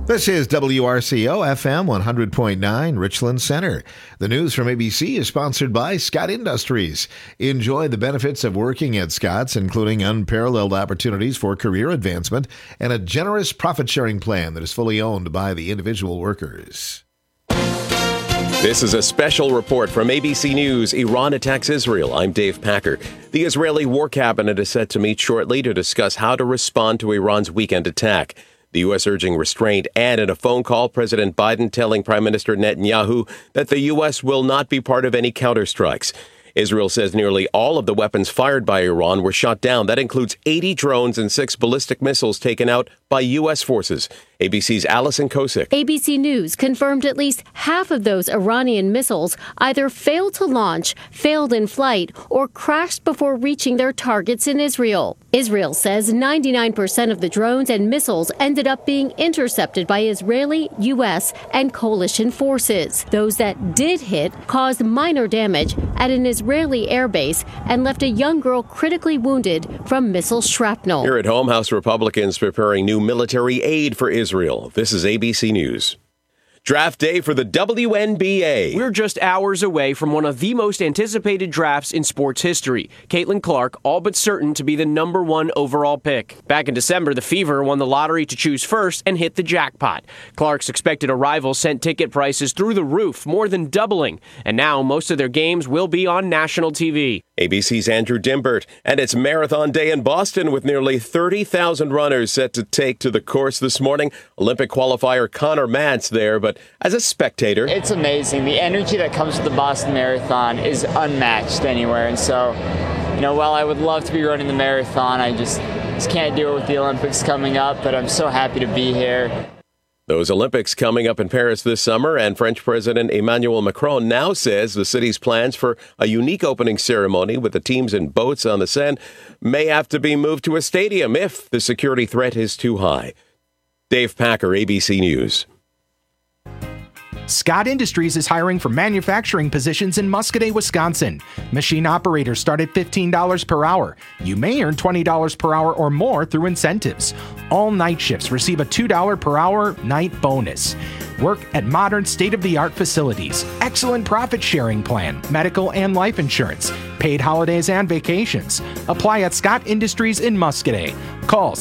This is WRCO FM 100.9 Richland Center. The news from ABC is sponsored by Scott Industries. Enjoy the benefits of working at Scott's, including unparalleled opportunities for career advancement and a generous profit-sharing plan that is fully owned by the individual workers. This is a special report from ABC News. Iran attacks Israel. I'm Dave Packer. The Israeli War Cabinet is set to meet shortly to discuss how to respond to Iran's weekend attack. The U.S. urging restraint, and in a phone call, President Biden telling Prime Minister Netanyahu that the U.S. will not be part of any counterstrikes. Israel says nearly all of the weapons fired by Iran were shot down. That includes 80 drones and 6 ballistic missiles taken out by U.S. forces. ABC's Allison Kosick. ABC News confirmed at least half of those Iranian missiles either failed to launch, failed in flight, or crashed before reaching their targets in Israel. Israel says 99% of the drones and missiles ended up being intercepted by Israeli, U.S., and coalition forces. Those that did hit caused minor damage at an Israeli airbase and left a young girl critically wounded from missile shrapnel. Here at home, House Republicans preparing new military aid for Israel. This is ABC News. Draft day for the WNBA. We're just hours away from one of the most anticipated drafts in sports history. Caitlin Clark, all but certain to be the number 1 overall pick. Back in December, the Fever won the lottery to choose first and hit the jackpot. Clark's expected arrival sent ticket prices through the roof, more than doubling. And now most of their games will be on national TV. ABC's Andrew Dimbert, and it's Marathon Day in Boston with nearly 30,000 runners set to take to the course this morning. Olympic qualifier Connor Mantz there, but as a spectator, it's amazing. The energy that comes with the Boston Marathon is unmatched anywhere. And so, while I would love to be running the marathon, I just can't do it with the Olympics coming up, but I'm so happy to be here. Those Olympics coming up in Paris this summer, and French President Emmanuel Macron now says the city's plans for a unique opening ceremony with the teams in boats on the Seine may have to be moved to a stadium if the security threat is too high. Dave Packer, ABC News. Scott Industries is hiring for manufacturing positions in Muscoda, Wisconsin. Machine operators start at $15 per hour. You may earn $20 per hour or more through incentives. All night shifts receive a $2 per hour night bonus. Work at modern state-of-the-art facilities. Excellent profit-sharing plan, medical and life insurance, paid holidays and vacations. Apply at Scott Industries in Muscoda. Call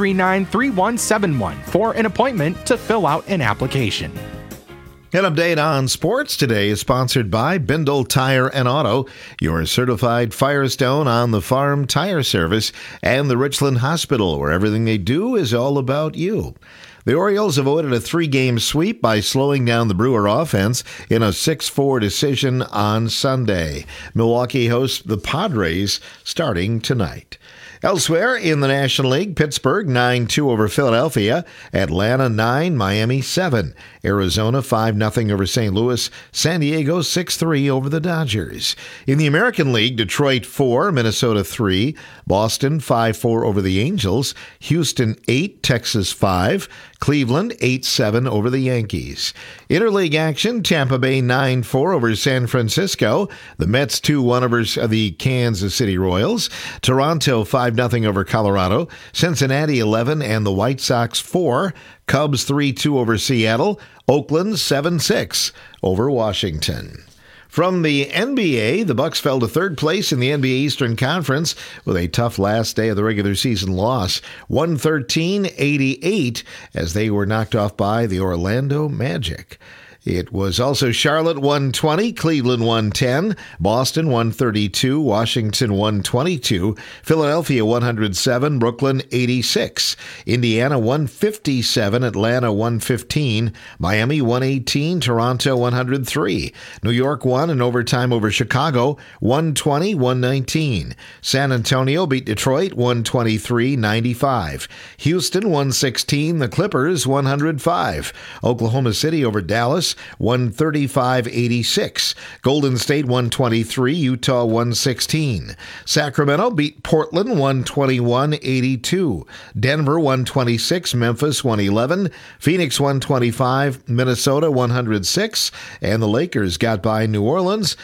739-3171 for an appointment to fill out an application. An update on sports today is sponsored by Bindle Tire and Auto, your certified Firestone on the farm tire service, and the Richland Hospital, where everything they do is all about you. The Orioles avoided a 3-game sweep by slowing down the Brewer offense in a 6-4 decision on Sunday. Milwaukee hosts the Padres starting tonight. Elsewhere in the National League, Pittsburgh 9-2 over Philadelphia, Atlanta 9, Miami 7, Arizona 5-0 over St. Louis, San Diego 6-3 over the Dodgers. In the American League, Detroit 4, Minnesota 3, Boston 5-4 over the Angels, Houston 8, Texas 5, Cleveland 8-7 over the Yankees. Interleague action, Tampa Bay 9-4 over San Francisco, the Mets 2-1 over the Kansas City Royals, Toronto 5-0 over Colorado, Cincinnati 11 and the White Sox 4, Cubs 3-2 over Seattle, Oakland 7-6 over Washington. From the NBA, the Bucks fell to third place in the NBA Eastern Conference with a tough last day of the regular season loss, 113-88, as they were knocked off by the Orlando Magic. It was also Charlotte 120, Cleveland 110, Boston 132, Washington 122, Philadelphia 107, Brooklyn 86, Indiana 157, Atlanta 115, Miami 118, Toronto 103, New York won in overtime over Chicago 120-119, San Antonio beat Detroit 123-95, Houston 116, the Clippers 105, Oklahoma City over Dallas Memphis 135-86. Golden State 123, Utah 116. Sacramento beat Portland 121-82. Denver 126, Memphis 111. Phoenix 125, Minnesota 106. And the Lakers got by New Orleans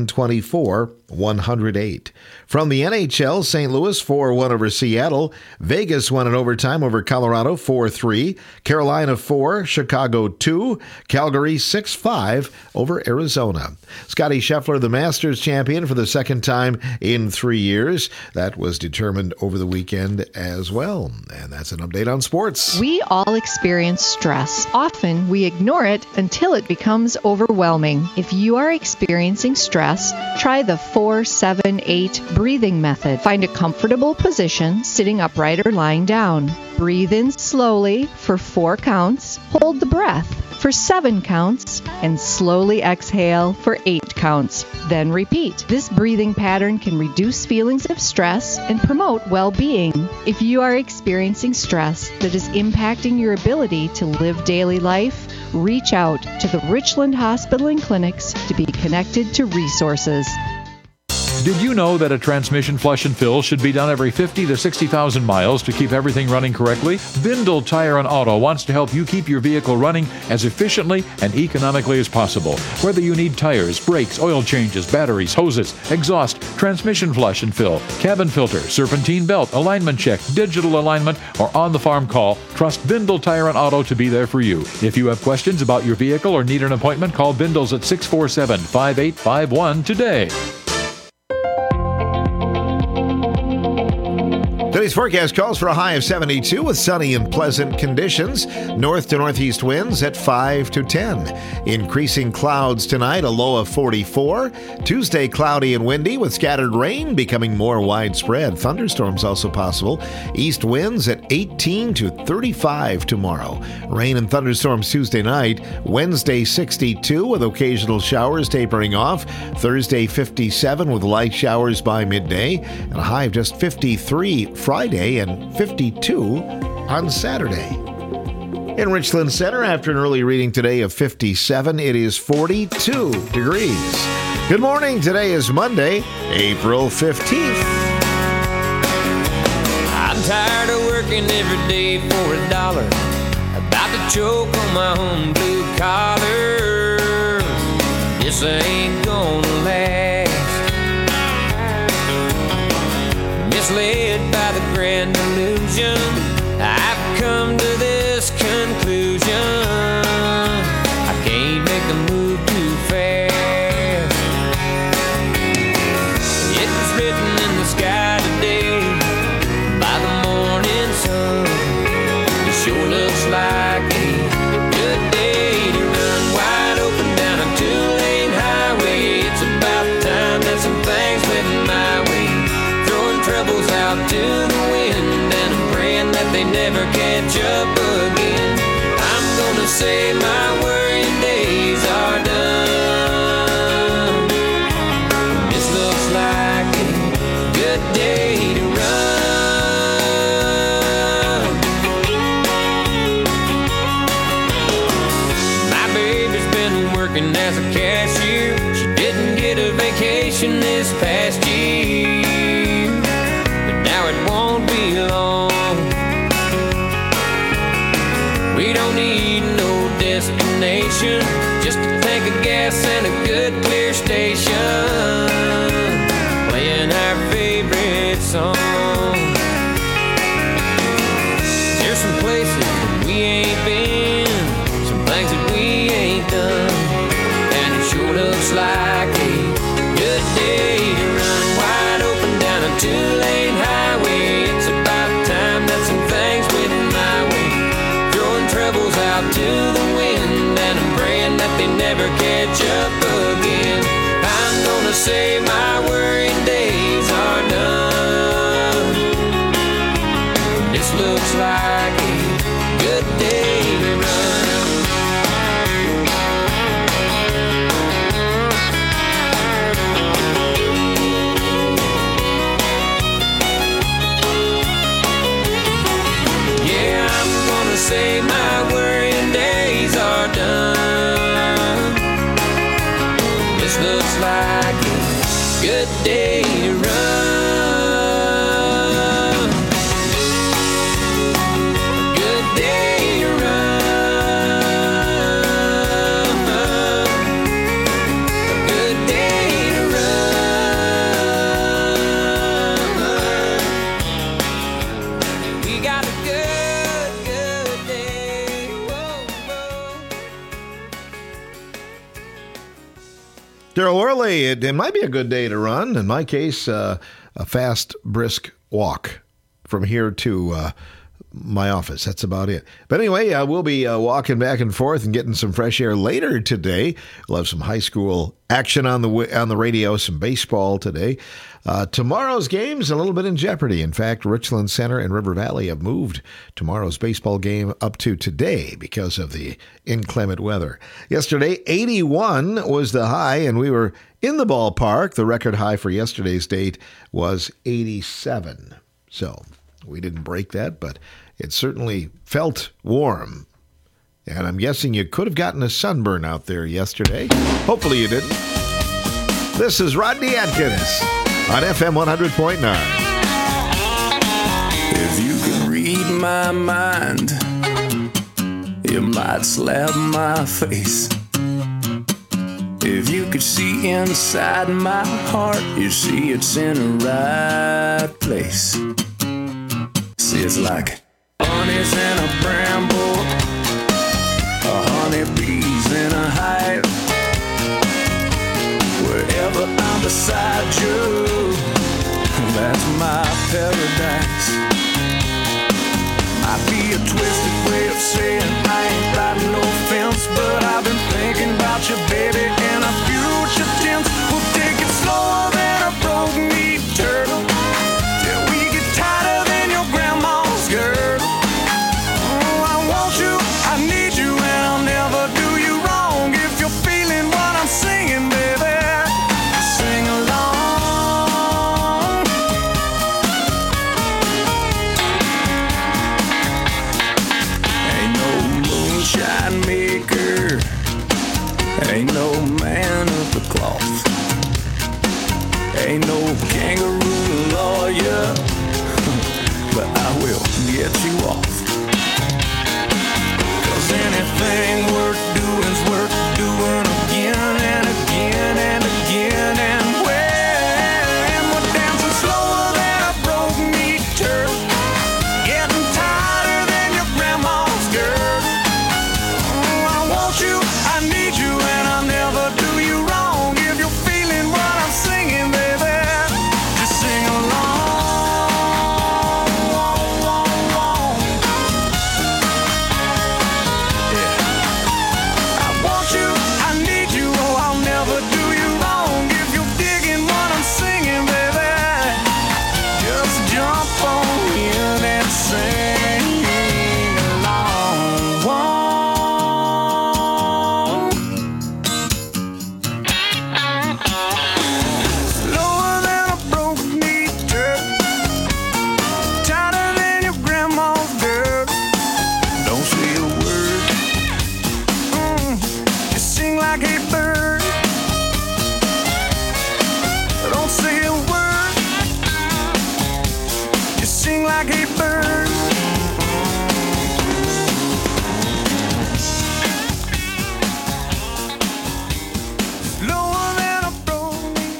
124-108. From the NHL, St. Louis 4-1 over Seattle. Vegas won in overtime over Colorado 4-3. Carolina 4, Chicago 2. Calgary 6-5 over Arizona. Scottie Scheffler, the Masters champion for the second time in 3 years. That was determined over the weekend as well. And that's an update on sports. We all experience stress. Often we ignore it until it becomes overwhelming. If you are experiencing stress, try the 4-7-8 breathing method. Find a comfortable position, sitting upright or lying down. Breathe in slowly for 4 counts. Hold the breath for 7 counts, and slowly exhale for 8 counts. Then repeat. This breathing pattern can reduce feelings of stress and promote well-being. If you are experiencing stress that is impacting your ability to live daily life, reach out to the Richland Hospital and Clinics to be connected to resources. Did you know that a transmission flush and fill should be done every 50 to 60,000 miles to keep everything running correctly? Bindle Tire and Auto wants to help you keep your vehicle running as efficiently and economically as possible. Whether you need tires, brakes, oil changes, batteries, hoses, exhaust, transmission flush and fill, cabin filter, serpentine belt, alignment check, digital alignment, or on-the-farm call, trust Bindle Tire and Auto to be there for you. If you have questions about your vehicle or need an appointment, call Bindles at 647-5851 today. Today's forecast calls for a high of 72 with sunny and pleasant conditions. North to northeast winds at 5 to 10. Increasing clouds tonight, a low of 44. Tuesday, cloudy and windy with scattered rain becoming more widespread. Thunderstorms also possible. East winds at 18 to 35 tomorrow. Rain and thunderstorms Tuesday night. Wednesday, 62 with occasional showers tapering off. Thursday, 57 with light showers by midday. And a high of just 53 Friday and 52 on Saturday. In Richland Center, after an early reading today of 57, it is 42 degrees. Good morning. Today is Monday, April 15th. I'm tired of working every day for $1. About to choke on my own blue collar. This ain't gonna last. Misled by the grand illusion, I've come to this conclusion: I can't make the move too fast. It was written in the sky today by the morning sun. It sure looks like a good day to run wide open down a 2-lane highway. It's about time that some things went my way. Troubles out to the wind, and I'm praying that they never catch up again. I'm gonna say my worrying days are done. This looks like a good day to run. My baby's been working as a cashier. She didn't get a vacation this past year. Now it won't be long. We don't need no destination, just a tank of gas and a good clear station, playing our favorite song. There's some places that we ain't been, some things that we ain't done, and it sure looks like a good day to run wide open down a 2-lane highway. It's about time that some things went my way. Throwing troubles out to the wind, and I'm praying that they never catch up again. I'm gonna say my worrying days are done. This looks like a good day to run. Say my worrying days are done. Daryl Worley, it might be a good day to run. In my case, a fast, brisk walk from here to my office. That's about it. But anyway, we'll be walking back and forth and getting some fresh air later today. We'll have some high school action on the radio, some baseball today. Tomorrow's game's a little bit in jeopardy. In fact, Richland Center and River Valley have moved tomorrow's baseball game up to today because of the inclement weather. Yesterday, 81 was the high, and we were in the ballpark. The record high for yesterday's date was 87. So we didn't break that, but it certainly felt warm. And I'm guessing you could have gotten a sunburn out there yesterday. Hopefully you didn't. This is Rodney Atkins on FM 100.9. If you could read my mind, you might slap my face. If you could see inside my heart, you see it's in the right place. See, it's like honey's in a bramble, honeybees in a hive. Wherever I'm beside you, that's my paradise. Might be a twisted way of saying I ain't riding no fence, but I've been thinking about you, baby, in a future tense. We'll take it slower than a broke meat turtle, till we get tighter than your grandma's girdle. Oh, I want you, I need you, and I'll never do you wrong. If you're feeling what I'm singing, baby, sing along. Ain't no moonshine maker, ain't no man of the cloth, ain't no kangaroo lawyer, but I will get you off. 'Cause anything worth doing's worth doing again and again and again. And when we're dancing slower than a broke meat turtle, getting tighter than your grandma's girl. Oh, I want you, I need you, and I'll never do you wrong. If you're feeling what I'm singing, baby, just sing along. Yeah. I want you, I need you, oh, I'll never do you wrong. If you're digging what I'm singing, baby, just jump on in and sing along. Slower than a broke meat turtle, tighter than your grandma's girl. Don't say a word, just sing like a bird. Don't say a word, just sing like a bird. Slower than a broke meat,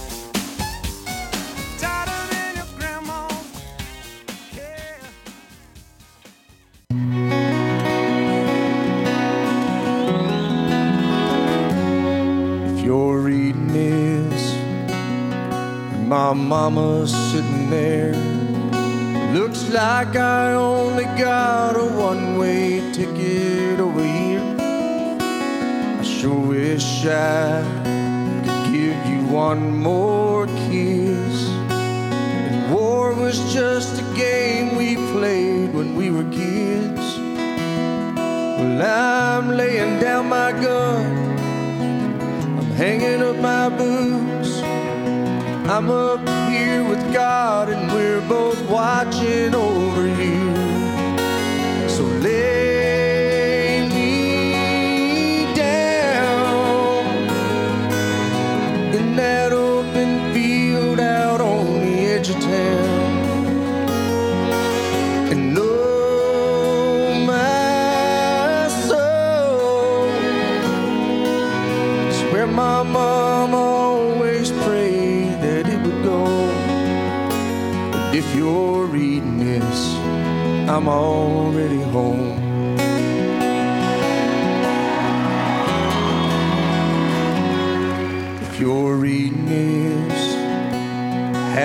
tighter than your grandma's hair. If you're reading this, and my mama's sitting there, looks like I only got a one-way ticket over here. I sure wish I could give you one more kiss. And war was just a game we played when we were kids. Well, I'm laying down my gun, hanging up my boots. I'm up here with God, and we're both watching over you. So lay me down in that open field out on the edge of town. And oh, my soul, it's where my mama always prayed that it would go. But if you're reading this, I'm already home.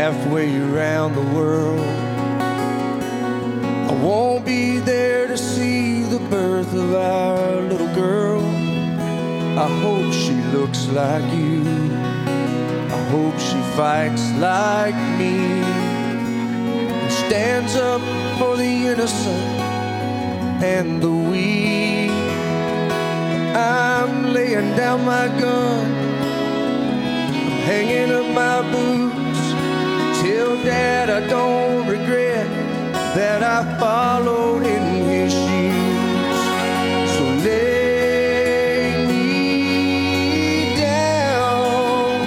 halfway around the world. I won't be there to see the birth of our little girl. I hope she looks like you. I hope she fights like me and stands up for the innocent and the weak. I'm laying down my gun, I'm hanging up my boots. Tell Dad I don't regret that I followed in his shoes. So lay me down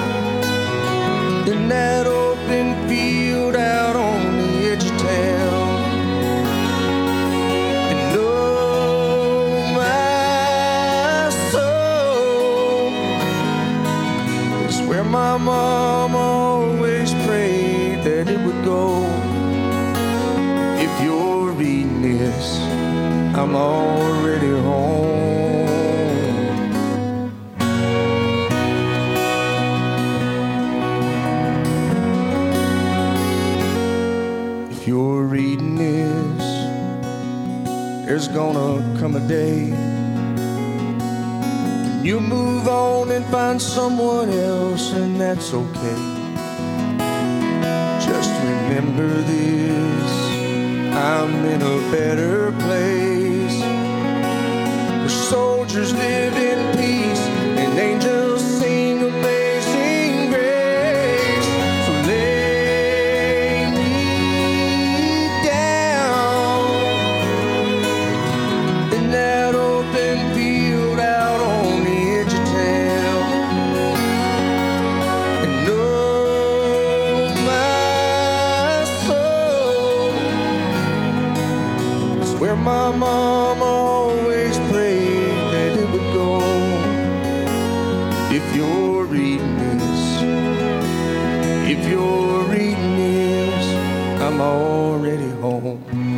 in that open field out on the edge of town, and know my soul is where my mom always prayed that it would go. If you're reading this, I'm already home. If you're reading this, there's gonna come a day you move on and find someone else, and that's okay. Just remember this, I'm in a better place, where soldiers live in peace and angels sing amazing grace. So lay me down in that open field out on the edge of town, and know my soul is where my mom always prayed that it would go. If you're reading this, if you're reading this, I'm already home.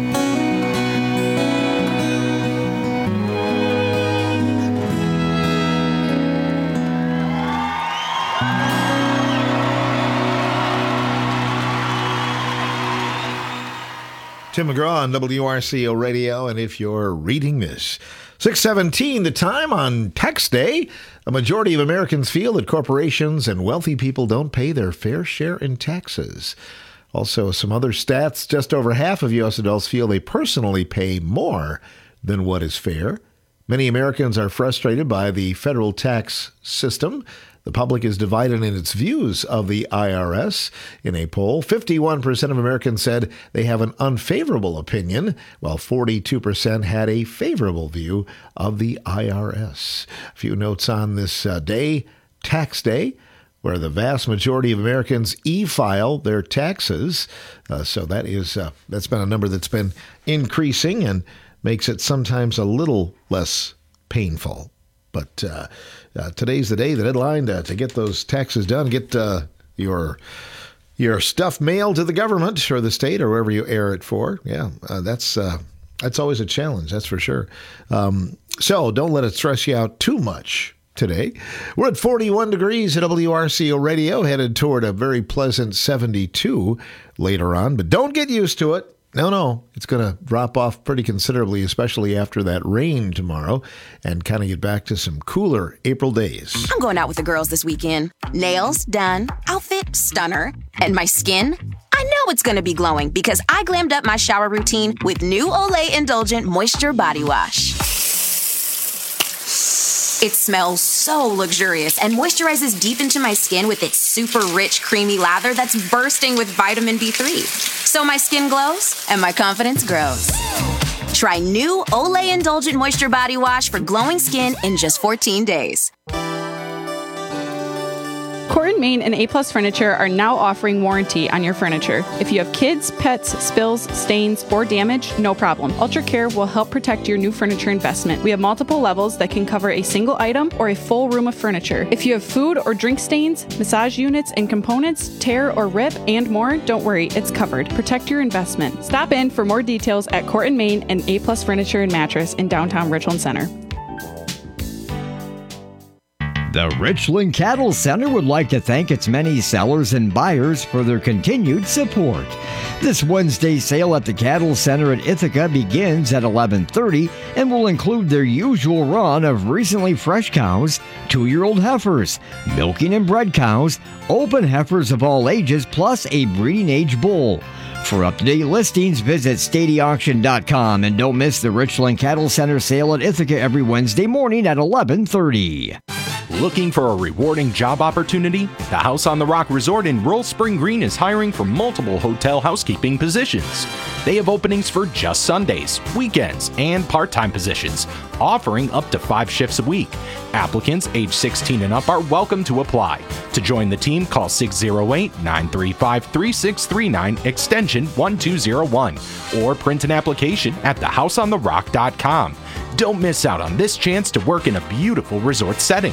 Tim McGraw on WRCO Radio, and if you're reading this, 6:17 the time on Tax Day. A majority of Americans feel that corporations and wealthy people don't pay their fair share in taxes. Also, some other stats. Just over half of U.S. adults feel they personally pay more than what is fair. Many Americans are frustrated by the federal tax system. The public is divided in its views of the IRS. In a poll, 51% of Americans said they have an unfavorable opinion, while 42% had a favorable view of the IRS. A few notes on this day, Tax Day, where the vast majority of Americans e-file their taxes. So that's been a number that's been increasing and makes it sometimes a little less painful. But today's the day, the deadline to get those taxes done, get your stuff mailed to the government or the state or wherever you air it for. Yeah, that's always a challenge, that's for sure. So don't let it stress you out too much today. We're at 41 degrees at WRCO Radio, headed toward a very pleasant 72 later on. But don't get used to it. No, it's going to drop off pretty considerably, especially after that rain tomorrow, and kind of get back to some cooler April days. I'm going out with the girls this weekend. Nails done, outfit stunner, and my skin, I know it's going to be glowing because I glammed up my shower routine with new Olay Indulgent Moisture Body Wash. It smells so luxurious and moisturizes deep into my skin with its super rich, creamy lather that's bursting with vitamin B3. So my skin glows and my confidence grows. Try new Olay Indulgent Moisture Body Wash for glowing skin in just 14 days. Corton Main and A-Plus Furniture are now offering warranty on your furniture. If you have kids, pets, spills, stains, or damage, no problem. Ultra Care will help protect your new furniture investment. We have multiple levels that can cover a single item or a full room of furniture. If you have food or drink stains, massage units and components, tear or rip, and more, don't worry, it's covered. Protect your investment. Stop in for more details at Corton Main and A-Plus Furniture and Mattress in downtown Richland Center. The Richland Cattle Center would like to thank its many sellers and buyers for their continued support. This Wednesday sale at the Cattle Center at Ithaca begins at 11:30 and will include their usual run of recently fresh cows, 2-year-old heifers, milking and bred cows, open heifers of all ages, plus a breeding age bull. For up-to-date listings, visit StadyAuction.com and don't miss the Richland Cattle Center sale at Ithaca every Wednesday morning at 11:30. Looking for a rewarding job opportunity? The House on the Rock Resort in Rural Spring Green is hiring for multiple hotel housekeeping positions. They have openings for just Sundays, weekends, and part-time positions, offering up to 5 shifts a week. Applicants age 16 and up are welcome to apply. To join the team, call 608-935-3639, extension 1201, or print an application at thehouseontherock.com. Don't miss out on this chance to work in a beautiful resort setting.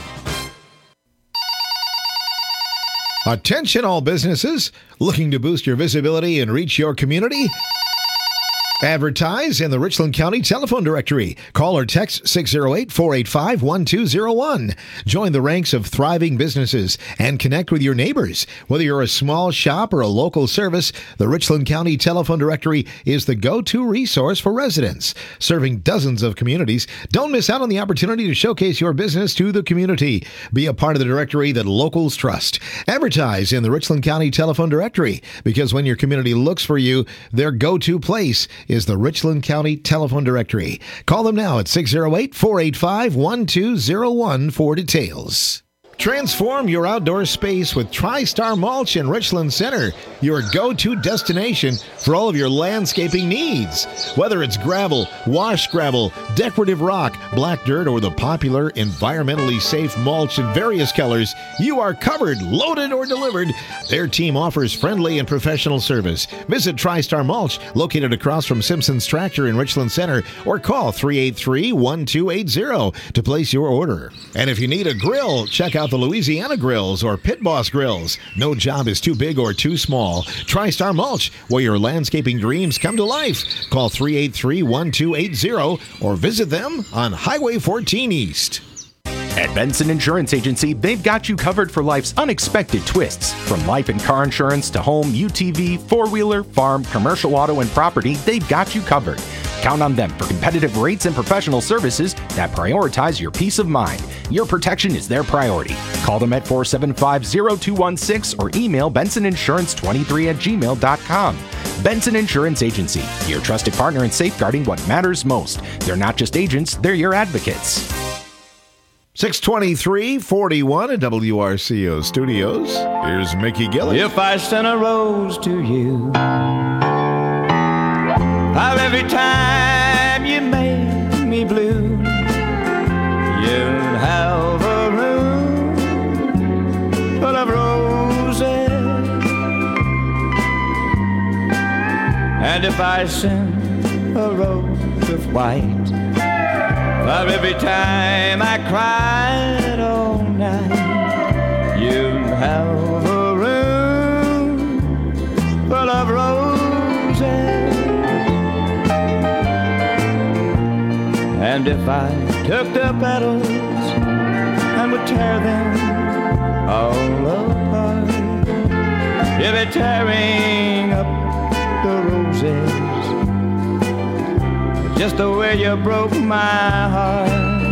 Attention all businesses looking to boost your visibility and reach your community. Advertise in the Richland County Telephone Directory. Call or text 608-485-1201. Join the ranks of thriving businesses and connect with your neighbors. Whether you're a small shop or a local service, the Richland County Telephone Directory is the go-to resource for residents. Serving dozens of communities, don't miss out on the opportunity to showcase your business to the community. Be a part of the directory that locals trust. Advertise in the Richland County Telephone Directory, because when your community looks for you, their go-to place is the Richland County Telephone Directory. Call them now at 608-485-1201 for details. Transform your outdoor space with TriStar Mulch in Richland Center, your go-to destination for all of your landscaping needs. Whether it's gravel, wash gravel, decorative rock, black dirt, or the popular environmentally safe mulch in various colors, you are covered, loaded, or delivered. Their team offers friendly and professional service. Visit TriStar Mulch, located across from Simpson's Tractor in Richland Center, or call 383-1280 to place your order. And if you need a grill, check out the Louisiana Grills or Pit Boss Grills. No job is too big or too small. TriStar Mulch, where your landscaping dreams come to life. Call 383-1280 or visit them on Highway 14 East. At Benson Insurance Agency, they've got you covered for life's unexpected twists. From life and car insurance to home, UTV, four-wheeler, farm, commercial auto, and property, they've got you covered. Count on them for competitive rates and professional services that prioritize your peace of mind. Your protection is their priority. Call them at 475-0216 or email bensoninsurance23@gmail.com. Benson Insurance Agency, your trusted partner in safeguarding what matters most. They're not just agents, they're your advocates. 623-41 at WRCO Studios. Here's Mickey Gillis. If I sent a rose to you, how every time you make me blue, you'll have a room full of roses. And if I send a rose of white, for every time I cried all night, you'll have a room full of roses. And if I took the petals and would tear them all apart, you'd be tearing up the roses just the way you broke my heart.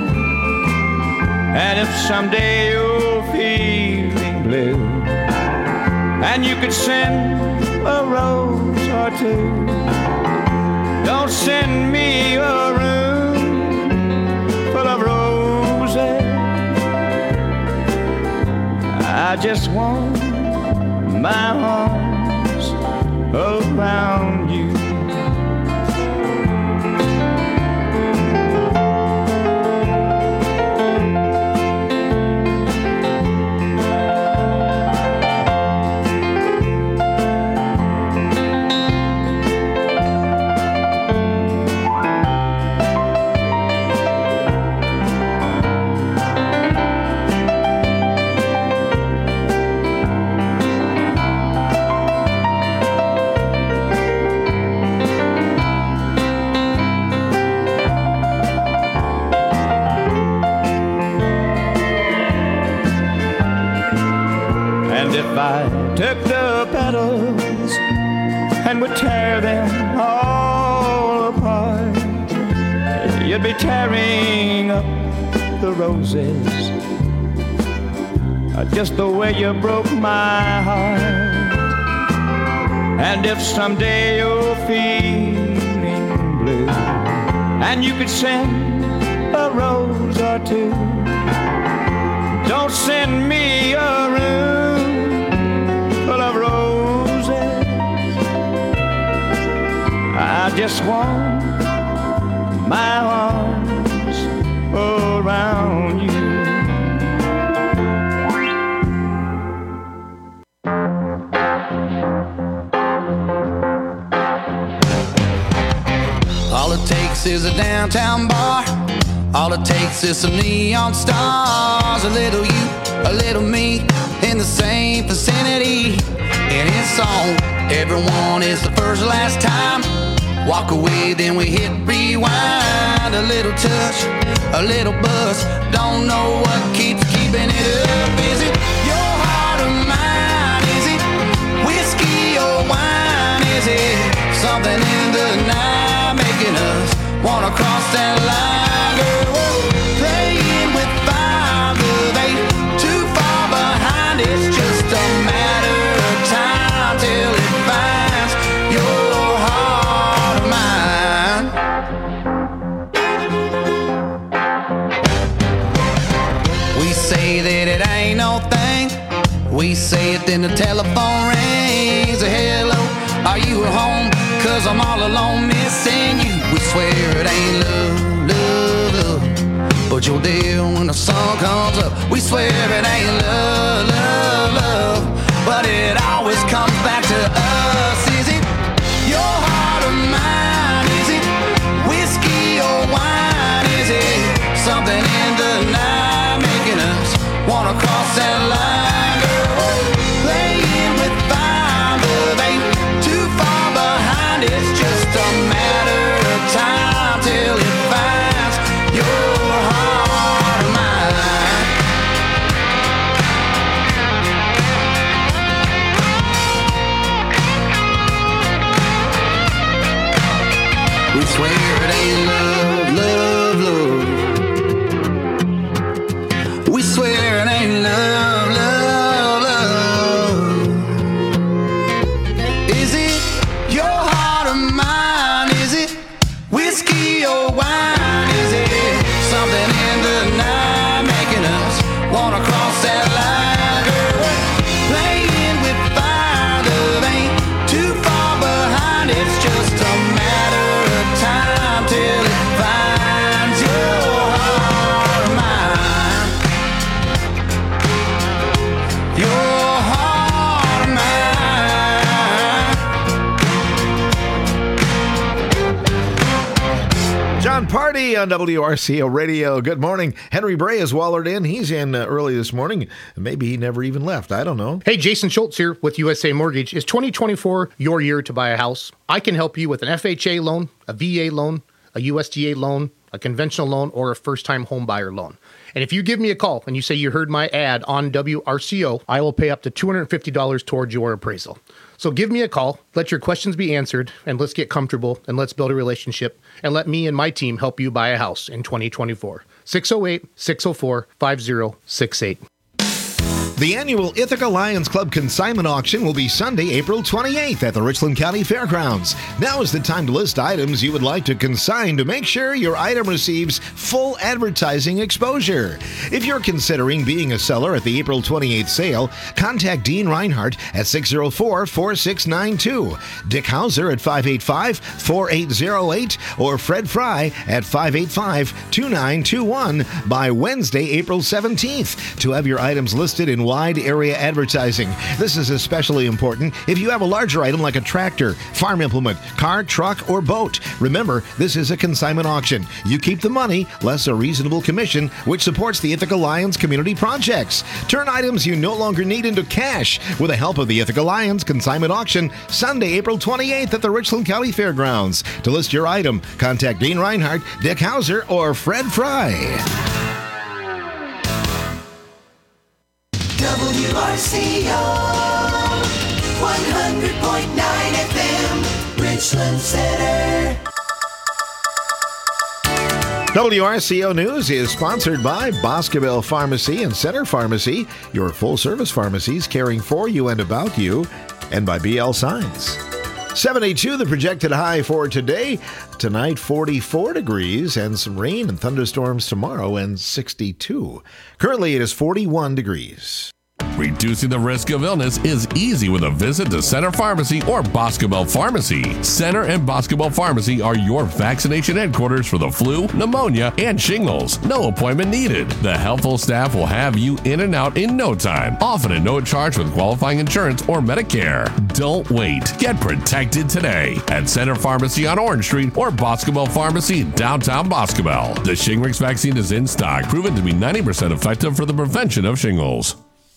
And if someday you're feeling blue and you could send a rose or two, don't send me a room full of roses. I just want my arms around you. took the petals and would tear them all apart, you'd be tearing up the roses, just the way you broke my heart. And if someday you're feeling blue and you could send a rose or two, don't send me a room full of roses. I just want my arms around you. All it takes is a downtown bar. All it takes is some neon stars. A little you, a little me, in the same vicinity. And it's on. Everyone is the first last time. Walk away, then we hit rewind. A little touch, a little buzz. Don't know what keeps keeping it up. Is it your heart or mine? Is it whiskey or wine? Is it something in the night making us wanna cross that line? Girl, we're playing with fire, but they too far behind. It's just a matter of time till it finds your heart or mine. We say that it ain't no thing. We say it, then the telephone rings. Hello, are you at home? 'Cause I'm all alone missing you. We swear it ain't love, love, love, but you're there when the sun comes up. We swear it ain't love, love, love, but it always comes back to us. Is it your heart or mine? Is it whiskey or wine? Is it something in the night making us wanna cross that line? Girl, playing with fire, but ain't too far behind. It's just a matter of time till it finds your heart or mine. We swear it ain't love, love, love. We swear it ain't love, love, love. Is it your heart or mine? Is it whiskey or wine? Is it something in the night making us wanna cross that line? Girl, playing with fire, love ain't too far behind. It's just a matter of time till it finds your heart or mine. Your heart or mine. John Party on WRCO Radio. Good morning. Henry Bray is wallered in. He's in early this morning. Maybe he never even left. I don't know. Hey, Jason Schultz here with USA Mortgage. Is 2024 your year to buy a house? I can help you with an FHA loan, a VA loan, a USDA loan, a conventional loan, or a first-time home buyer loan. And if you give me a call and you say you heard my ad on WRCO, I will pay up to $250 towards your appraisal. So give me a call, let your questions be answered, and let's get comfortable, and let's build a relationship, and let me and my team help you buy a house in 2024. 608-604-5068. The annual Ithaca Lions Club Consignment Auction will be Sunday, April 28th at the Richland County Fairgrounds. Now is the time to list items you would like to consign to make sure your item receives full advertising exposure. If you're considering being a seller at the April 28th sale, contact Dean Reinhardt at 604-4692, Dick Hauser at 585-4808, or Fred Fry at 585-2921 by Wednesday, April 17th to have your items listed in wide area advertising. This is especially important if you have a larger item like a tractor, farm implement, car, truck, or boat. Remember, this is a consignment auction. You keep the money, less a reasonable commission, which supports the Ithaca Lions community projects. Turn items you no longer need into cash with the help of the Ithaca Lions Consignment Auction, Sunday, April 28th at the Richland County Fairgrounds. To list your item, contact Dean Reinhardt, Dick Hauser, or Fred Fry. WRCO. 100.9 FM, Richland Center. WRCO News is sponsored by Boscobel Pharmacy and Center Pharmacy, your full-service pharmacies caring for you and about you, and by BL Signs. 72, the projected high for today. Tonight, 44 degrees and some rain and thunderstorms tomorrow, and 62. Currently, it is 41 degrees. Reducing the risk of illness is easy with a visit to Center Pharmacy or Boscobel Pharmacy. Center and Boscobel Pharmacy are your vaccination headquarters for the flu, pneumonia, and shingles. No appointment needed. The helpful staff will have you in and out in no time, often at no charge with qualifying insurance or Medicare. Don't wait. Get protected today at Center Pharmacy on Orange Street or Boscobel Pharmacy in downtown Boscobel. The Shingrix vaccine is in stock, proven to be 90% effective for the prevention of shingles.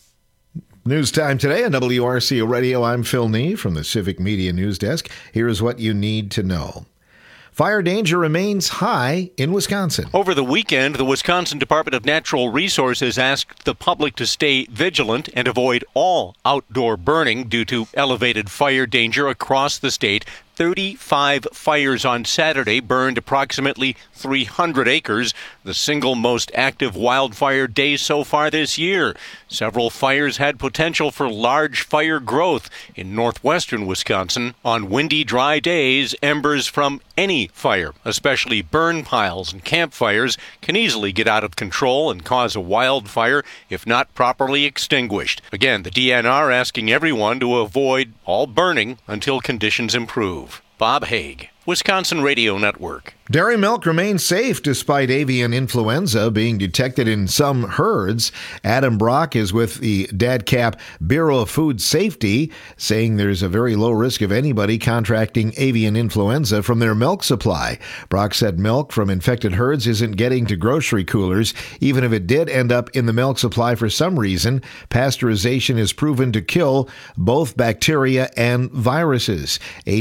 News time today on WRCO Radio. I'm Phil Nee from the Civic Media News Desk. Here's what you need to know. Fire danger remains high in Wisconsin. Over the weekend, the Wisconsin Department of Natural Resources asked the public to stay vigilant and avoid all outdoor burning due to elevated fire danger across the state. 35 fires on Saturday burned approximately 300 acres, the single most active wildfire day so far this year. Several fires had potential for large fire growth in northwestern Wisconsin. On windy, dry days, embers from any fire, especially burn piles and campfires, can easily get out of control and cause a wildfire if not properly extinguished. Again, the DNR asking everyone to avoid all burning until conditions improve. Bob Haig, Wisconsin Radio Network. Dairy milk remains safe despite avian influenza being detected in some herds. Adam Brock is with the DADCAP Bureau of Food Safety, saying there's a very low risk of anybody contracting avian influenza from their milk supply. Brock said milk from infected herds isn't getting to grocery coolers. Even if it did end up in the milk supply for some reason, pasteurization is proven to kill both bacteria and viruses.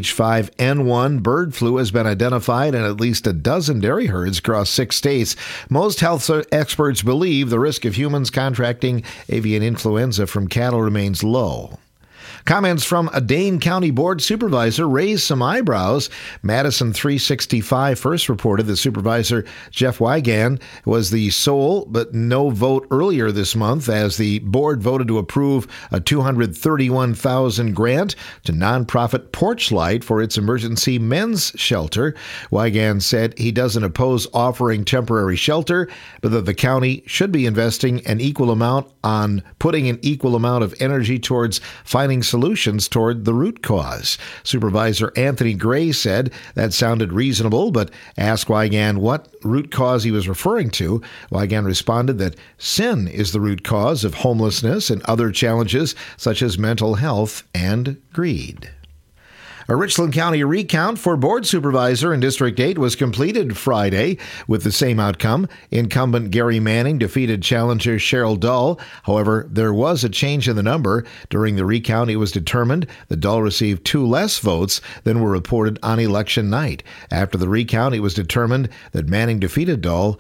H5N1 bird flu has been identified in at least a dozen dairy herds across 6 states. Most health experts believe the risk of humans contracting avian influenza from cattle remains low. Comments from a Dane County Board supervisor raised some eyebrows. Madison 365 first reported that Supervisor Jeff Wigand was the sole but no vote earlier this month as the board voted to approve a $231,000 grant to nonprofit Porchlight for its emergency men's shelter. Wigand said he doesn't oppose offering temporary shelter, but that the county should be investing an equal amount on putting an equal amount of energy towards finding solutions toward the root cause. Supervisor Anthony Gray said that sounded reasonable, but asked Wigand what root cause he was referring to. Wigand responded that sin is the root cause of homelessness and other challenges such as mental health and greed. A Richland County recount for board supervisor in District 8 was completed Friday with the same outcome. Incumbent Gary Manning defeated challenger Cheryl Dull. However, there was a change in the number. During the recount, it was determined that Dull received 2 less votes than were reported on election night. After the recount, it was determined that Manning defeated Dull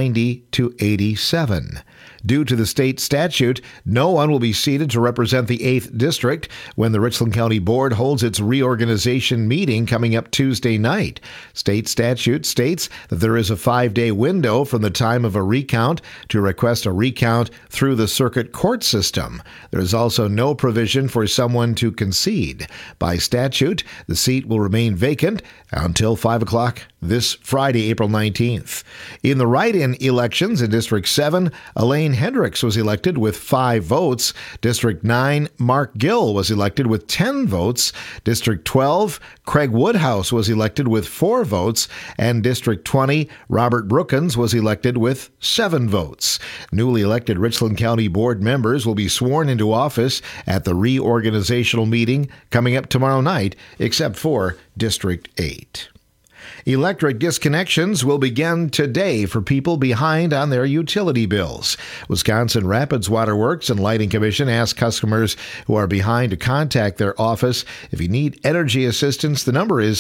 90-87. Due to the state statute, no one will be seated to represent the 8th District when the Richland County Board holds its reorganization meeting coming up Tuesday night. State statute states that there is a 5-day window from the time of a recount to request a recount through the circuit court system. There is also no provision for someone to concede. By statute, the seat will remain vacant until 5 o'clock this Friday, April 19th. In the write-in elections in District 7, Elaine Hendricks was elected with 5 votes. District 9, Mark Gill was elected with 10 votes. District 12, Craig Woodhouse was elected with 4 votes. And District 20, Robert Brookins was elected with 7 votes. Newly elected Richland County Board members will be sworn into office at the reorganizational meeting coming up tomorrow night, except for District 8. Electric disconnections will begin today for people behind on their utility bills. Wisconsin Rapids Waterworks and Lighting Commission ask customers who are behind to contact their office. If you need energy assistance, the number is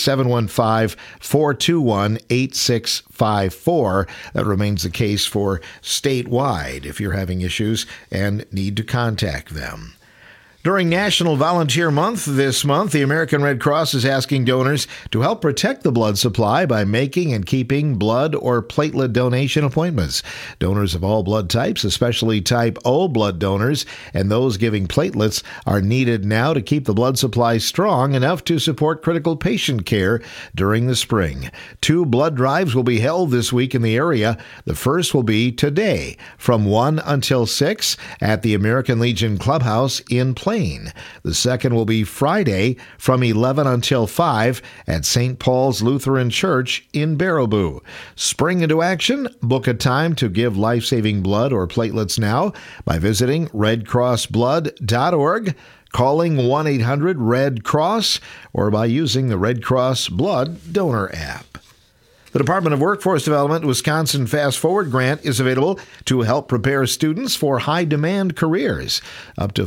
715-421-8654. That remains the case for statewide if you're having issues and need to contact them. During National Volunteer Month this month, the American Red Cross is asking donors to help protect the blood supply by making and keeping blood or platelet donation appointments. Donors of all blood types, especially type O blood donors and those giving platelets, are needed now to keep the blood supply strong enough to support critical patient care during the spring. 2 blood drives will be held this week in the area. The first will be today from 1 until 6 at the American Legion Clubhouse in Plain. The second will be Friday from 11 until 5 at St. Paul's Lutheran Church in Baraboo. Spring into action. Book a time to give life-saving blood or platelets now by visiting redcrossblood.org, calling 1-800-RED-CROSS, or by using the Red Cross Blood Donor app. The Department of Workforce Development Wisconsin Fast Forward Grant is available to help prepare students for high-demand careers. Up to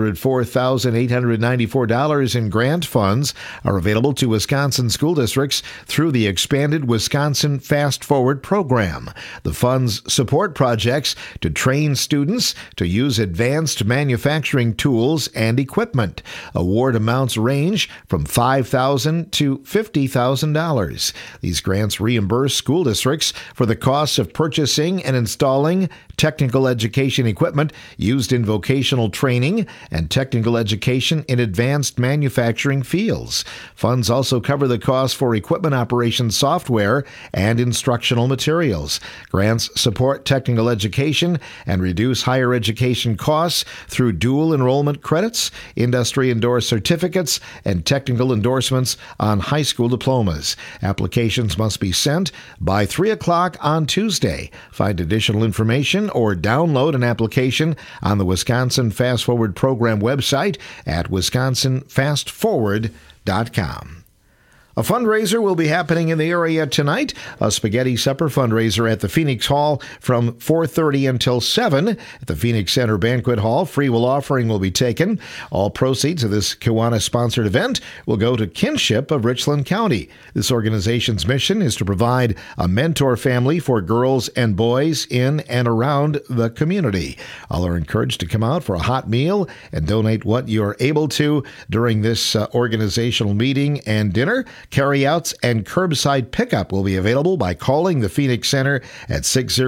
$504,894 in grant funds are available to Wisconsin school districts through the expanded Wisconsin Fast Forward program. The funds support projects to train students to use advanced manufacturing tools and equipment. Award amounts range from $5,000 to $50,000. These grants reimburse school districts for the costs of purchasing and installing technical education equipment used in vocational training and technical education in advanced manufacturing fields. Funds also cover the costs for equipment operations software and instructional materials. Grants support technical education and reduce higher education costs through dual enrollment credits, industry-endorsed certificates, and technical endorsements on high school diplomas. Applications must be sent by 3 o'clock on Tuesday. Find additional information or download an application on the Wisconsin Fast Forward Program website at wisconsinfastforward.com. A fundraiser will be happening in the area tonight, a spaghetti supper fundraiser at the Phoenix Hall from 4:30 until 7 at the Phoenix Center Banquet Hall. Free will offering will be taken. All proceeds of this Kiwanis-sponsored event will go to Kinship of Richland County. This organization's mission is to provide a mentor family for girls and boys in and around the community. All are encouraged to come out for a hot meal and donate what you're able to during this organizational meeting and dinner. Carryouts and curbside pickup will be available by calling the Phoenix Center at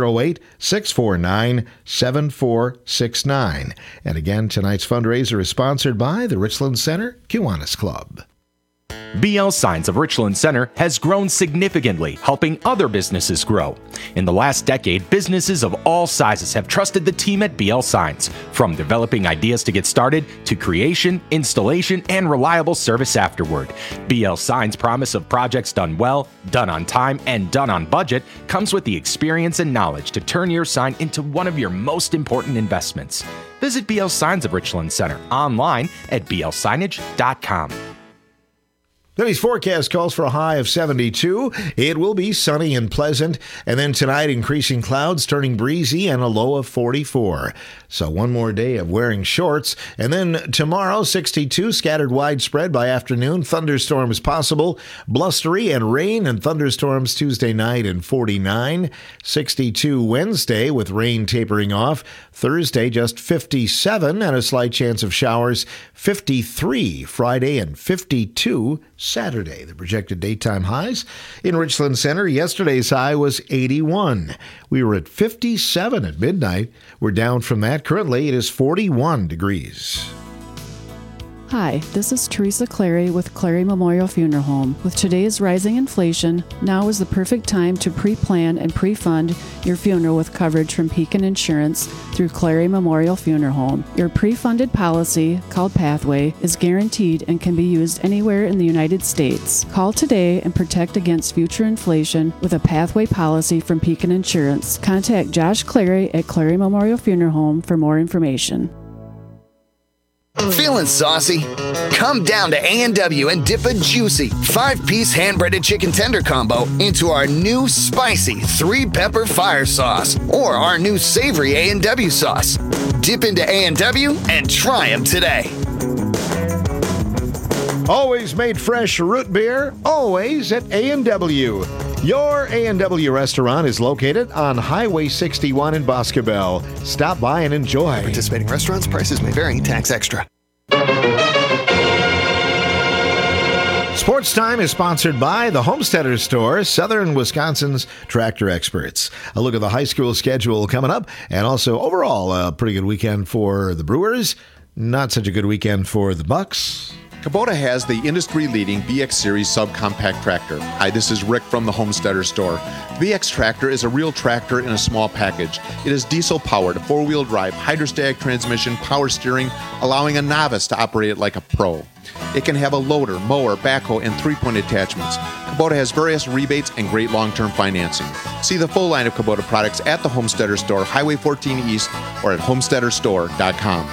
608-649-7469. And again, tonight's fundraiser is sponsored by the Richland Center Kiwanis Club. BL Signs of Richland Center has grown significantly, helping other businesses grow. In the last decade, businesses of all sizes have trusted the team at BL Signs, from developing ideas to get started to creation, installation, and reliable service afterward. BL Signs' promise of projects done well, done on time, and done on budget comes with the experience and knowledge to turn your sign into one of your most important investments. Visit BL Signs of Richland Center online at blsignage.com. Today's forecast calls for a high of 72. It will be sunny and pleasant. And then tonight, increasing clouds, turning breezy, and a low of 44. So one more day of wearing shorts. And then tomorrow, 62, scattered widespread by afternoon. Thunderstorms possible. Blustery and rain and thunderstorms Tuesday night and 49. 62 Wednesday with rain tapering off. Thursday, just 57 and a slight chance of showers. 53 Friday and 52 Saturday. The projected daytime highs in Richland Center. Yesterday's high was 81. We were at 57 at midnight. We're down from that. Currently, it is 41 degrees. Hi, this is Teresa Clary with Clary Memorial Funeral Home. With today's rising inflation, now is the perfect time to pre-plan and pre-fund your funeral with coverage from Pekin Insurance through Clary Memorial Funeral Home. Your pre-funded policy, called Pathway, is guaranteed and can be used anywhere in the United States. Call today and protect against future inflation with a Pathway policy from Pekin Insurance. Contact Josh Clary at Clary Memorial Funeral Home for more information. Feeling saucy? Come down to A&W and dip a juicy 5-piece hand-breaded chicken tender combo into our new spicy 3-pepper fire sauce or our new savory A&W sauce. Dip into A&W and try them today. Always made fresh root beer, always at A&W. Your A&W restaurant is located on Highway 61 in Boscobel. Stop by and enjoy. Participating restaurants, prices may vary, tax extra. Sports Time is sponsored by the Homesteader Store, Southern Wisconsin's tractor experts. A look at the high school schedule coming up, and also overall a pretty good weekend for the Brewers. Not such a good weekend for the Bucks. Kubota has the industry-leading VX Series subcompact tractor. Hi, this is Rick from the Homesteader Store. VX tractor is a real tractor in a small package. It is diesel-powered, four-wheel drive, hydrostatic transmission, power steering, allowing a novice to operate it like a pro. It can have a loader, mower, backhoe, and 3-point attachments. Kubota has various rebates and great long-term financing. See the full line of Kubota products at the Homesteader Store, Highway 14 East, or at homesteaderstore.com.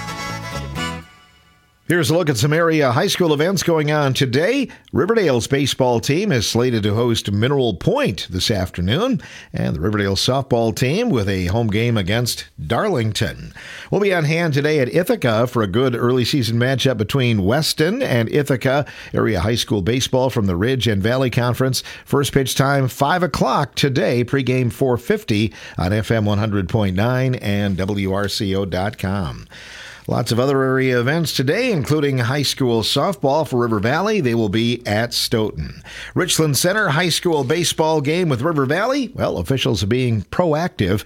Here's a look at some area high school events going on today. Riverdale's baseball team is slated to host Mineral Point this afternoon, and the Riverdale softball team with a home game against Darlington. We'll be on hand today at Ithaca for a good early season matchup between Weston and Ithaca. Area high school baseball from the Ridge and Valley Conference. First pitch time 5 o'clock today, pregame 4:50 on FM 100.9 and WRCO.com. Lots of other area events today, including high school softball for River Valley. They will be at Stoughton. Richland Center high school baseball game with River Valley. Well, officials are being proactive.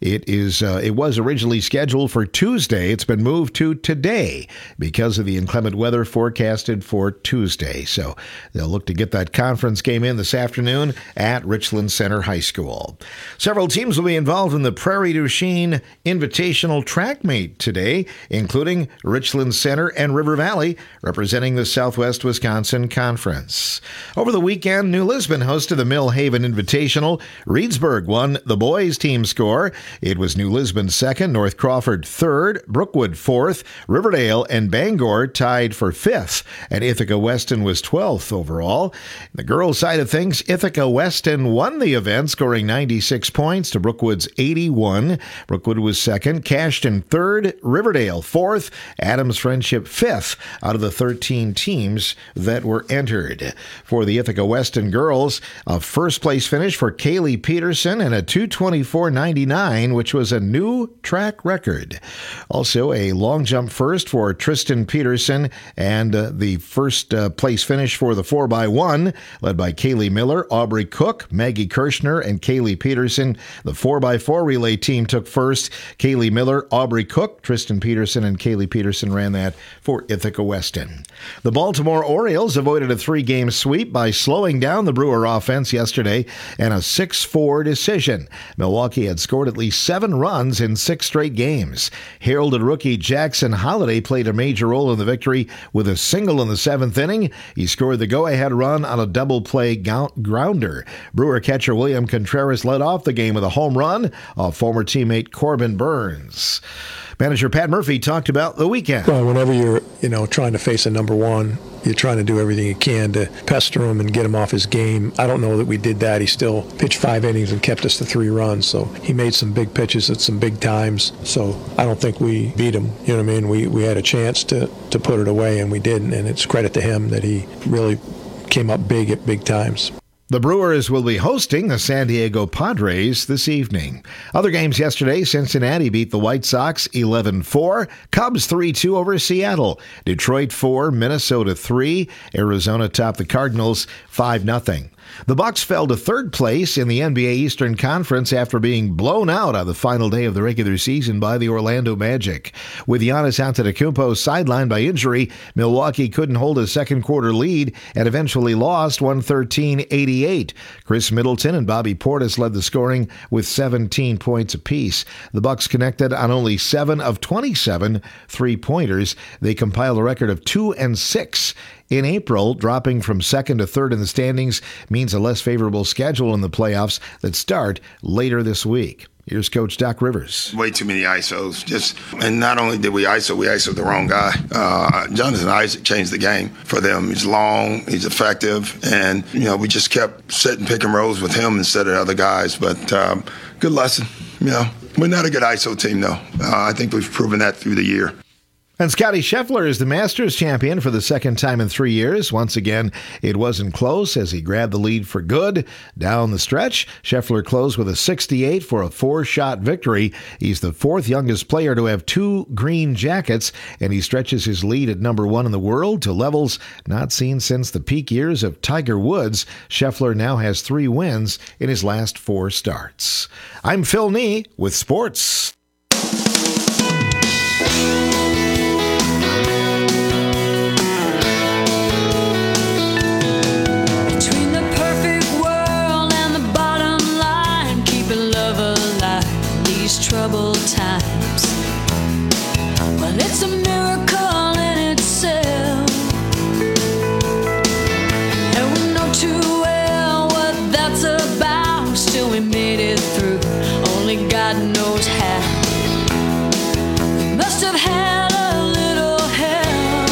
It was originally scheduled for Tuesday. It's been moved to today because of the inclement weather forecasted for Tuesday. So they'll look to get that conference game in this afternoon at Richland Center High School. Several teams will be involved in the Prairie du Chien Invitational Track Meet today, including Richland Center and River Valley, representing the Southwest Wisconsin Conference. Over the weekend, New Lisbon hosted the Millhaven Invitational. Reedsburg won the boys' team score. It was New Lisbon second, North Crawford third, Brookwood fourth, Riverdale and Bangor tied for fifth, and Ithaca Weston was 12th overall. The girls' side of things, Ithaca Weston won the event, scoring 96 points to Brookwood's 81. Brookwood was second, Cashton third, Riverdale fourth, Adams Friendship fifth out of the 13 teams that were entered. For the Ithaca Weston girls, a first-place finish for Kaylee Peterson and a 2:24.99, which was a new track record. Also, a long jump first for Tristan Peterson, and the first-place finish for the 4x1, led by Kaylee Miller, Aubrey Cook, Maggie Kirshner, and Kaylee Peterson. The 4x4 relay team took first. Kaylee Miller, Aubrey Cook, Tristan Peterson, and Kaylee Peterson ran that for Ithaca Weston. The Baltimore Orioles avoided a 3-game sweep by slowing down the Brewer offense yesterday in a 6-4 decision. Milwaukee had scored at least 7 runs in 6 straight games. Heralded rookie Jackson Holliday played a major role in the victory with a single in the 7th inning. He scored the go-ahead run on a double-play grounder. Brewer catcher William Contreras led off the game with a home run off former teammate Corbin Burns. Manager Pat Murphy talked about the weekend. Well, whenever you're, trying to face a number one, you're trying to do everything you can to pester him and get him off his game. I don't know that we did that. He still pitched 5 innings and kept us to 3 runs. So he made some big pitches at some big times. So I don't think we beat him. You know what I mean? We had a chance to put it away, and we didn't. And it's credit to him that he really came up big at big times. The Brewers will be hosting the San Diego Padres this evening. Other games yesterday, Cincinnati beat the White Sox 11-4, Cubs 3-2 over Seattle, Detroit 4, Minnesota 3, Arizona topped the Cardinals 5-0. The Bucks fell to 3rd place in the NBA Eastern Conference after being blown out on the final day of the regular season by the Orlando Magic. With Giannis Antetokounmpo sidelined by injury, Milwaukee couldn't hold a second-quarter lead and eventually lost 113-88. Chris Middleton and Bobby Portis led the scoring with 17 points apiece. The Bucks connected on only 7 of 27 three-pointers. They compiled a record of 2-6 in April. Dropping from 2nd to 3rd in the standings means a less favorable schedule in the playoffs that start later this week. Here's Coach Doc Rivers. Way too many ISOs. And not only did we ISO the wrong guy. Jonathan Isaac changed the game for them. He's long, he's effective, and we just kept setting pick and rolls with him instead of other guys. But good lesson. We're not a good ISO team, though. I think we've proven that through the year. And Scotty Scheffler is the Masters champion for the second time in 3 years. Once again, it wasn't close as he grabbed the lead for good. Down the stretch, Scheffler closed with a 68 for a 4-shot victory. He's the 4th youngest player to have 2 green jackets, and he stretches his lead at number 1 in the world to levels not seen since the peak years of Tiger Woods. Scheffler now has 3 wins in his last 4 starts. I'm Phil Nee with sports. Troubled times. Well, it's a miracle in itself, and we know too well what that's about. Still, we made it through. Only God knows how. We must have had a little help.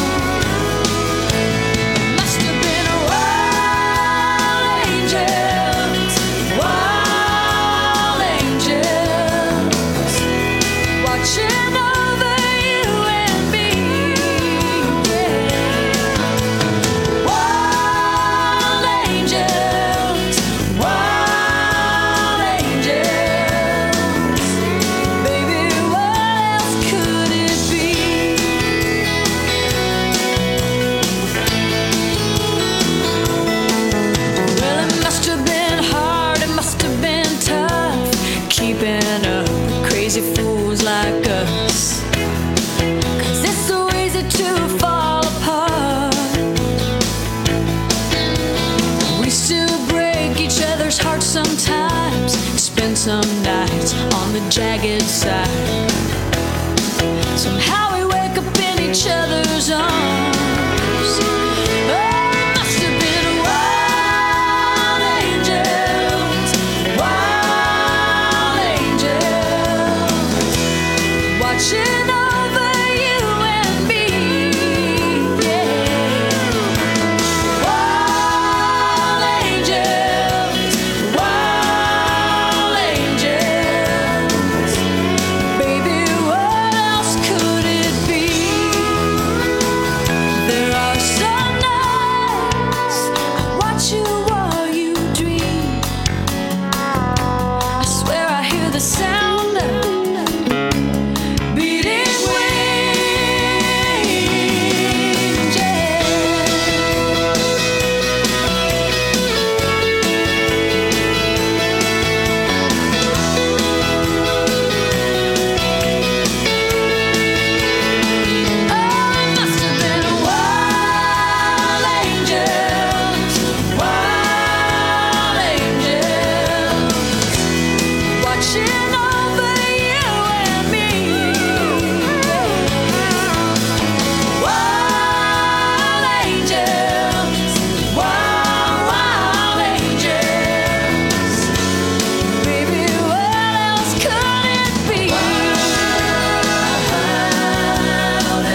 It must have been wild angels, wild angels, watching over you and me, yeah. Wild angels, baby, what else could it be? Well, it must have been hard, it must have been tough, keeping up with crazy fools like us. 'Cause it's so easy to fall apart. We still break each other's hearts sometimes, spend some nights on the jagged side. Somehow we wake up in each other's arms. Oh, it must have been wild angels, watching over you and me, yeah. Wild angels, baby, what else could it be? There are some nights I watch you while you dream. I swear I hear the sound of beating wings, yeah. Oh, it must have been wild angels, watching over you and me. Wild angels, baby, what else could it be? Wild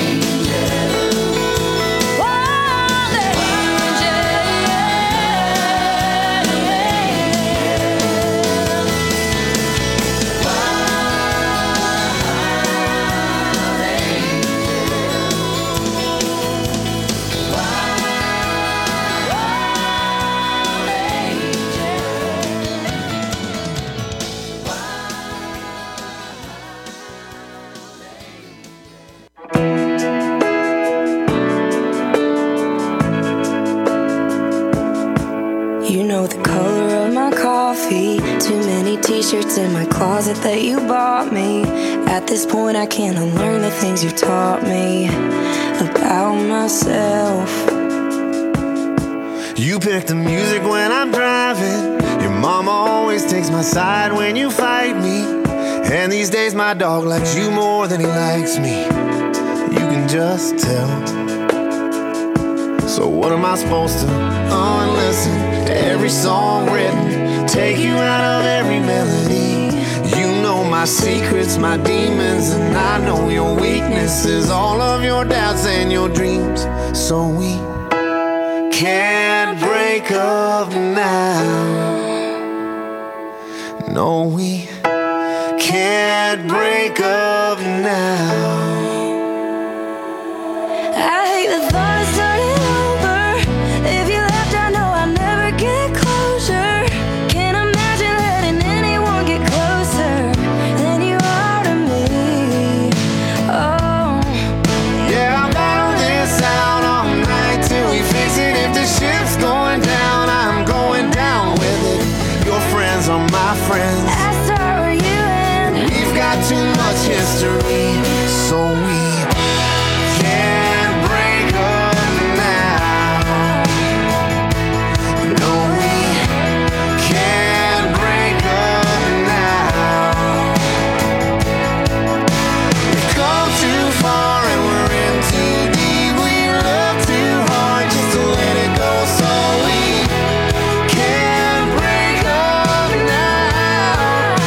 You know the color of my coffee. Too many t-shirts in my closet that you bought me. At this point I can't unlearn the things you taught me about myself. You pick the music when I'm driving. Your mama always takes my side when you fight me. And these days my dog likes you more than he likes me. You can just tell. So what am I supposed to unlisten to every song written, take you out of every melody? You know my secrets, my demons, and I know your weaknesses, all of your doubts and your dreams. So we can't break up now. No, we can't break up now. much history, so we can't break up now. No, we can't break up now. We've come too far and we're in too deep. We love too hard just to let it go, so we can't break up now.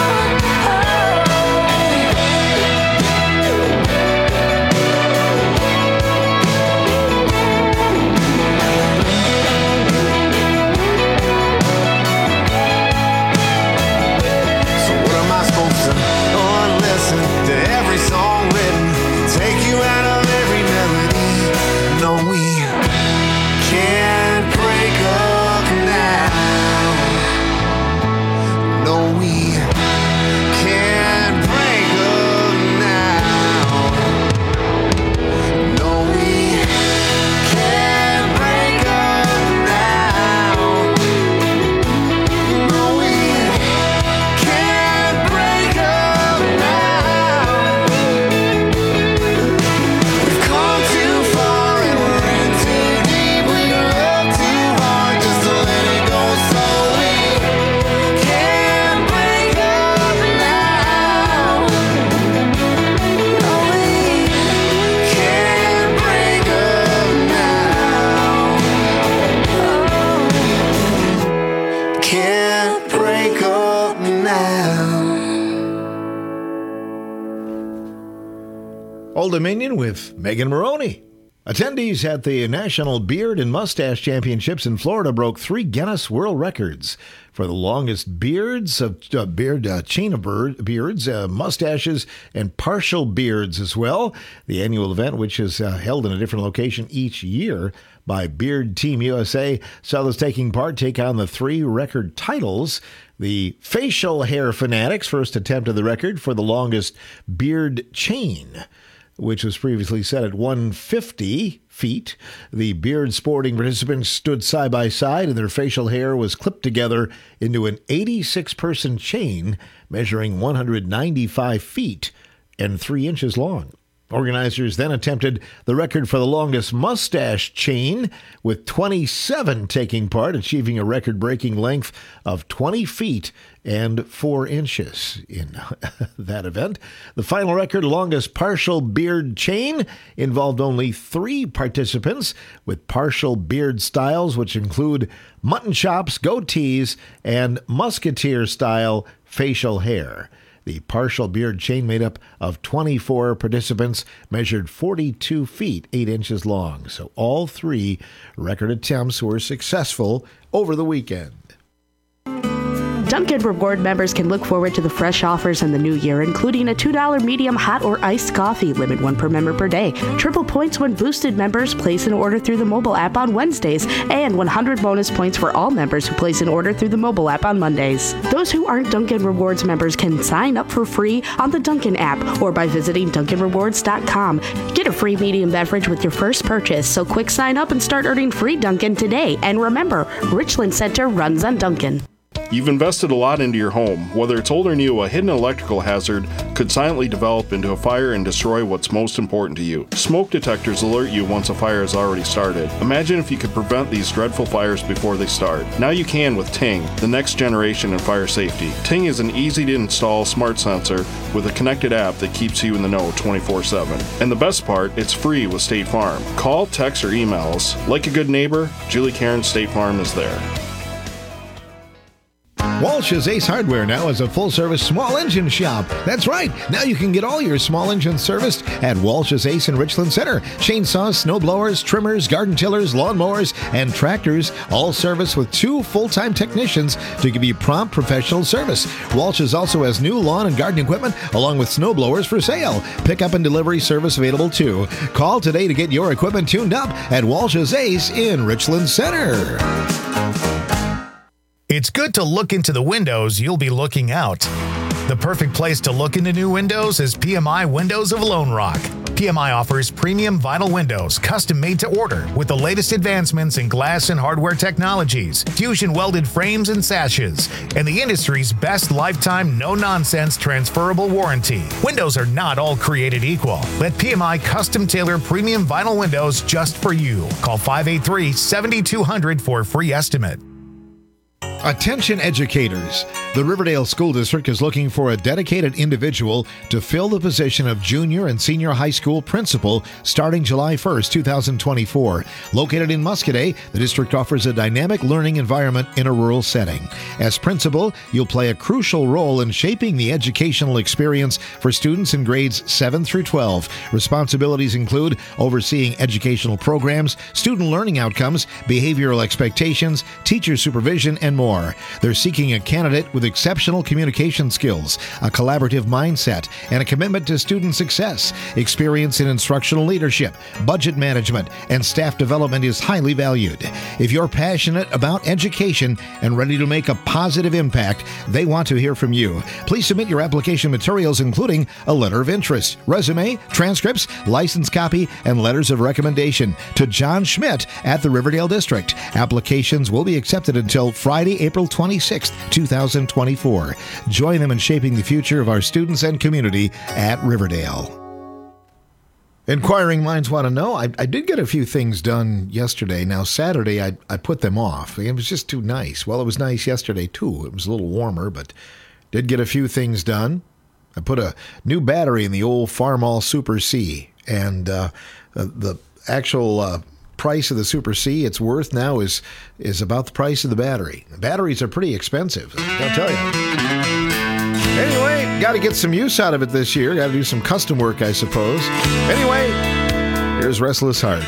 So what am I supposed to listen to every song written, take you out of every melody? No, we can't break up now. No, we can't break up now. No, we can't break up now. No, we can't break up now. We've come too far and we're in too deep. We love too hard just to let it go, so we can't break up now. No, we can't break up now. Can't break up now. Old Dominion with Megan Maroney. Attendees at the National Beard and Mustache Championships in Florida broke 3 Guinness World Records for the longest beards of chain of beards, mustaches, and partial beards as well. The annual event, which is held in a different location each year by Beard Team USA, saw those taking part take on the 3 record titles. The facial hair fanatics first attempted the record for the longest beard chain, which was previously set at 150 feet. The beard sporting participants stood side by side, and their facial hair was clipped together into an 86-person chain measuring 195 feet and 3 inches long. Organizers then attempted the record for the longest mustache chain, with 27 taking part, achieving a record-breaking length of 20 feet and 4 inches in that event. The final record, longest partial beard chain, involved only 3 participants with partial beard styles, which include mutton chops, goatees, and musketeer-style facial hair. The partial beard chain, made up of 24 participants, measured 42 feet, 8 inches long. So all 3 record attempts were successful over the weekend. Dunkin' Reward members can look forward to the fresh offers in the new year, including a $2 medium hot or iced coffee, limit 1 per member per day, triple points when boosted members place an order through the mobile app on Wednesdays, and 100 bonus points for all members who place an order through the mobile app on Mondays. Those who aren't Dunkin' Rewards members can sign up for free on the Dunkin' app or by visiting DunkinRewards.com. Get a free medium beverage with your first purchase, so quick sign up and start earning free Dunkin' today. And remember, Richland Center runs on Dunkin'. You've invested a lot into your home. Whether it's old or new, a hidden electrical hazard could silently develop into a fire and destroy what's most important to you. Smoke detectors alert you once a fire has already started. Imagine if you could prevent these dreadful fires before they start. Now you can with Ting, the next generation in fire safety. Ting is an easy-to-install smart sensor with a connected app that keeps you in the know 24/7. And the best part, it's free with State Farm. Call, text, or email us. Like a good neighbor, Julie Cairns State Farm is there. Walsh's Ace Hardware now is a full-service small engine shop. That's right. Now you can get all your small engines serviced at Walsh's Ace in Richland Center. Chainsaws, snow blowers, trimmers, garden tillers, lawnmowers, and tractors, all serviced with 2 full-time technicians to give you prompt professional service. Walsh's also has new lawn and garden equipment along with snow blowers for sale. Pickup and delivery service available too. Call today to get your equipment tuned up at Walsh's Ace in Richland Center. It's good to look into the windows you'll be looking out. The perfect place to look into new windows is PMI Windows of Lone Rock. PMI offers premium vinyl windows, custom made to order, with the latest advancements in glass and hardware technologies, fusion welded frames and sashes, and the industry's best lifetime no-nonsense transferable warranty. Windows are not all created equal. Let PMI custom tailor premium vinyl windows just for you. Call 583-7200 for a free estimate. Attention educators. The Riverdale School District is looking for a dedicated individual to fill the position of junior and senior high school principal starting July 1st, 2024. Located in Muscoda, the district offers a dynamic learning environment in a rural setting. As principal, you'll play a crucial role in shaping the educational experience for students in grades 7 through 12. Responsibilities include overseeing educational programs, student learning outcomes, behavioral expectations, teacher supervision, and more. They're seeking a candidate with exceptional communication skills, a collaborative mindset, and a commitment to student success. Experience in instructional leadership, budget management, and staff development is highly valued. If you're passionate about education and ready to make a positive impact, they want to hear from you. Please submit your application materials, including a letter of interest, resume, transcripts, license copy, and letters of recommendation to John Schmidt at the Riverdale District. Applications will be accepted until Friday, April 26, 2024. Join them in shaping the future of our students and community at Riverdale. Inquiring minds want to know, I did get a few things done yesterday. Now, Saturday, I put them off. It was just too nice. Well, it was nice yesterday, too. It was a little warmer, but did get a few things done. I put a new battery in the old Farmall Super C, and the actual price of the Super C it's worth now is about the price of the battery. The batteries are pretty expensive, I'll tell you. Anyway, got to get some use out of it this year. Got to do some custom work, I suppose. Anyway, here's Restless Heart.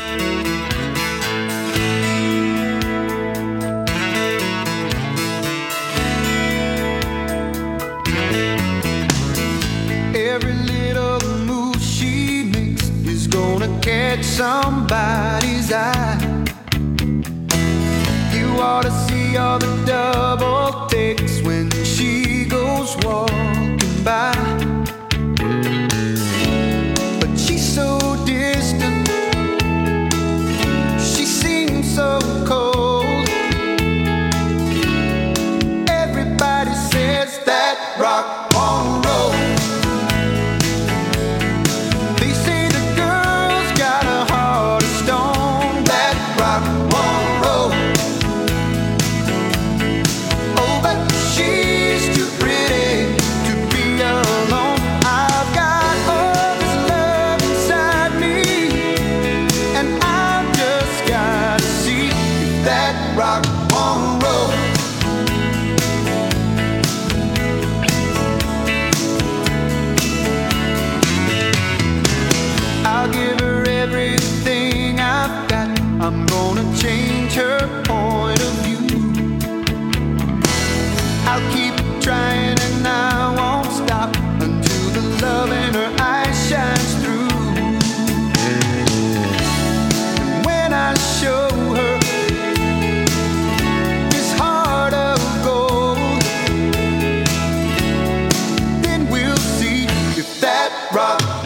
Every little move she makes is gonna catch somebody's eye. You ought to see all the double takes when she goes walking by. But she's so distant, she seems so cold. Everybody says that rock won't roll. They say the girl's got a heart of stone, that rock won't roll. Oh, but she's too pretty to be alone. I've got all this love inside me, and I've just got to see if that rock won't roll. I'll give her everything I've got. I'm gonna change her point of view. I'll keep trying and I won't stop until the love in her eyes shines through. And when I show her this heart of gold, then we'll see if that rock